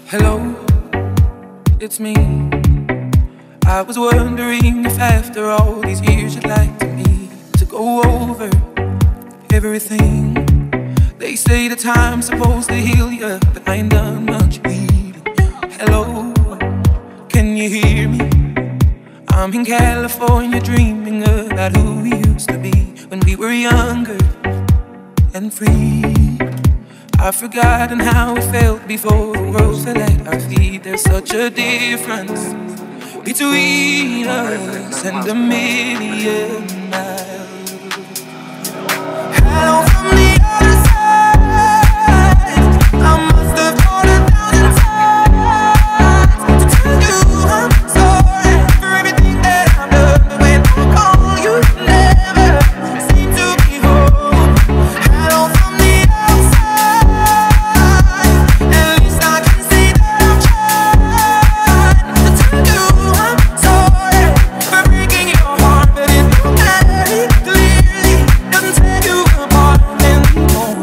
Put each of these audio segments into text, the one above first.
Hello, it's me. I was wondering if after all these years you'd like me to go over everything. They say the time's supposed to heal you, but I ain't done much healing. Hello, can you hear me? I'm in California dreaming about who we used to be when we were younger and free. I've forgotten how it felt before the world fell at our feet. There's such a difference between us and a million miles. Hello from the other side. I must have called 1,000 times to tell you I'm sorry for everything that I've done. But when I call, you never seem to be home. Hello from the outside. At least I can say that I've tried to tell you I'm sorry for breaking your heart, but it don't matter. It clearly doesn't tear you apart anymore.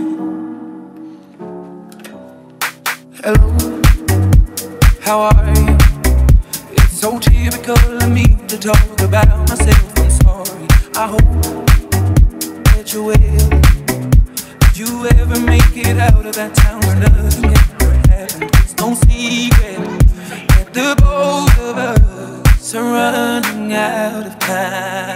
Hello, how are you? It's so typical of me to talk about myself. I'm sorry. I hope that you will. Did you ever make it out of that town where nothing ever happened? It's no secret that the both of us are running out of time.